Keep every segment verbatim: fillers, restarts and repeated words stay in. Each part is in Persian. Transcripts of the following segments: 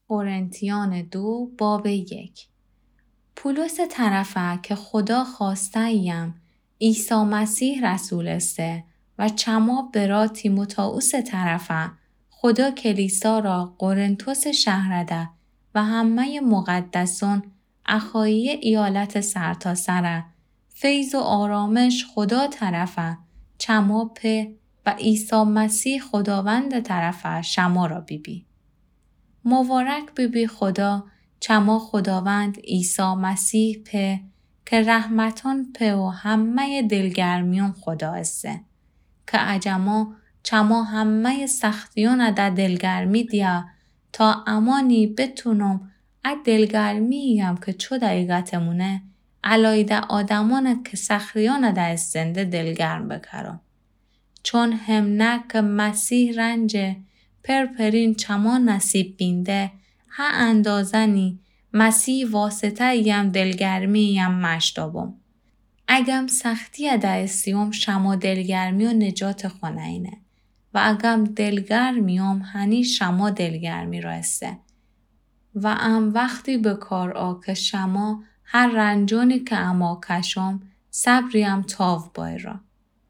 قرنتیان دو باب یک. پولس طرفه که خدا خواسته ایم عیسی مسیح رسول است و چما برا تیموتائوس طرفه خدا کلیسا را قرنتوس شهرده و همه مقدسون اخایی ایالت سرتاسر فیض و آرامش خدا طرفه چما په و عیسی مسیح خداوند طرفه شما را بیبی. مبارک بیبی خدا چما خداوند عیسی مسیح په که رحمتان په و همه دلگرمیون خدا است که عجما چما همه سختیون ده دلگرمی دیا تا امانی بتونم ا دلگرمیم که چو دقیقتمونه علایده آدمان که سخریان ده استنده دلگرم بکرم. چون هم نه که مسیح رنج پر پرین چما نصیب بینده ها اندازنی مسیح واسطه ایم دلگرمی ایم مشتابم. اگم سختی ده استیوم شما دلگرمی و نجات خونه اینه و اگم دلگرمیم هنی شما دلگرمی را استه و ام وقتی به کار آ که شما هر رنجونی که اما کشم صبریم تاو بای را.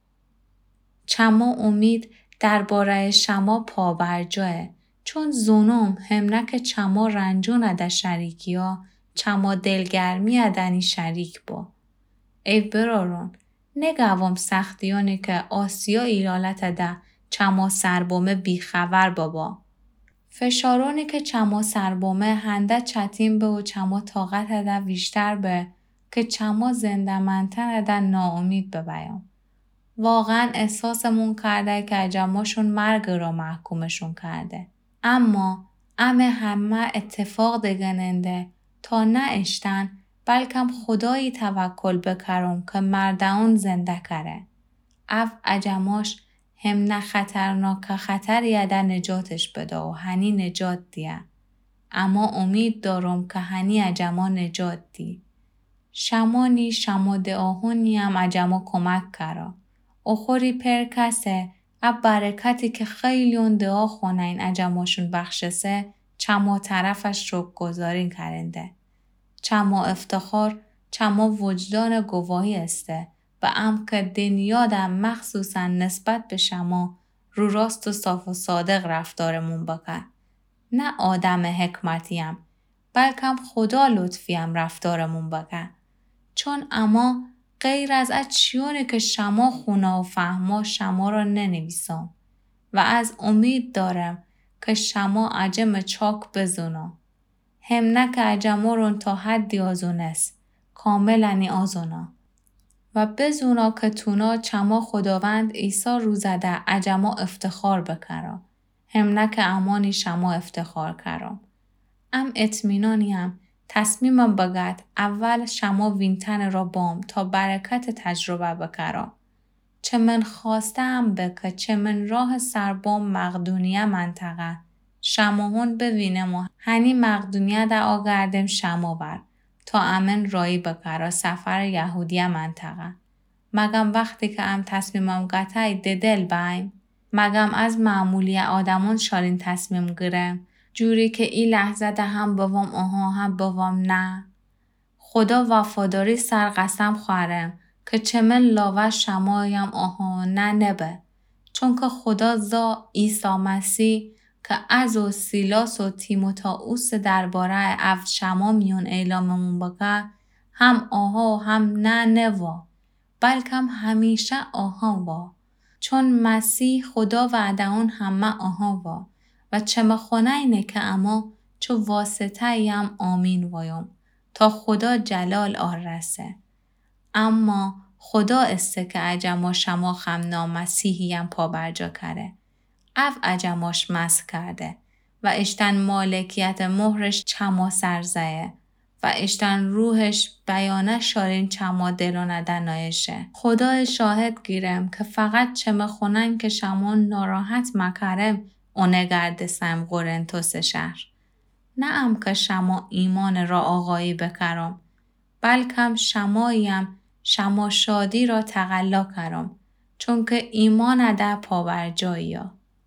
چما امید درباره شما پا برجاه چون زونم هم نکه چما رنجون اده شریکی ها چما دلگرمی ادنی شریک با. ای برارون نگوام سختیانی که آسیا ایالت ده چما سربومه بیخبر بابا. فشارانی که چما سربومه هنده چتیم به و چما طاقت ده بیشتر به که چما زنده منتن ده ناامید ببایم. واقعا احساسمون کرده که اجماشون مرگ را محکومشون کرده. اما امه همه اتفاق دگننده تا نه اشتن بلکم خدایی توکل بکرم که مردان زنده کره. اف اجماش هم نه خطرناک خطر یده نجاتش بده و هنی نجات دیه. اما امید دارم که هنی اجما نجات دی. شمانی شما دعاهونی هم اجما کمک کرا. اخوری پر کسه اب برکتی که خیلی اون دعا خونه این اجماشون بخشسه چما طرفش رو گذارین کرنده. چما افتخار چما وجدان گواهی استه و ام که دنیادم مخصوصا نسبت به شما رو راست و صاف و صادق رفتارمون بکن. نه آدم حکمتیم بلکم خدا لطفیم رفتارمون بکن. چون اما غیر از اچیونه که شما خونه و فهما شما را ننویسم و از امید دارم که شما عجم چاک بزونا. هم نه که عجمورون تا حدی آزونست کاملنی آزونا و بزونا که تونا چما خداوند عیسی روزده عجما افتخار بکرا. هم نه که امانی شما افتخار کرم. ام اطمینانیم تصمیمم بگد اول شما وینتن را بام تا برکت تجربه بکرم. چه من خواستم بکه چه من راه سربام مقدونیه منطقه شماهون ببینم و هنی مقدونیه در آگردم شما بر تا امن رایی بکره سفر یهودیه منطقه. مگم وقتی که ام تصمیمم قطعی ددل بایم مگم از معمولی آدمون شارین تصمیم گرم جوری که این لحظه ده هم بوام آها هم بوام نه. خدا وفاداری سر قسم خوارم که چه من لاوه شمایم آها نه نبه. چون که خدا زا عیسی مسیح که از و سیلاس و تیموتائوس درباره اف شما میون اعلاممون بکه هم آها و هم نه نوا بلکم همیشه آها وا. چون مسیح خدا وعده اون همه آها وا. و چه مخونه اینه که اما چو واسطه ایم آمین وایم تا خدا جلال آر رسه. اما خدا استه که عجما شما خم نامسیحیم پا برجا کره. اف عجماش مس کرده و اشتن مالکیت مهرش چما سرزه و اشتن روحش بیانه شارین چما دلونه دنایشه. خدا شاهد گیرم که فقط چه مخونن که شما ناراحت مکرم اونه گردسم قرنتوس شهر. نه ام که شما ایمان را آقایی بکرم بلکم شماییم شما شادی را تقلا کرم چون که ایمان ده پا بر جایی ها.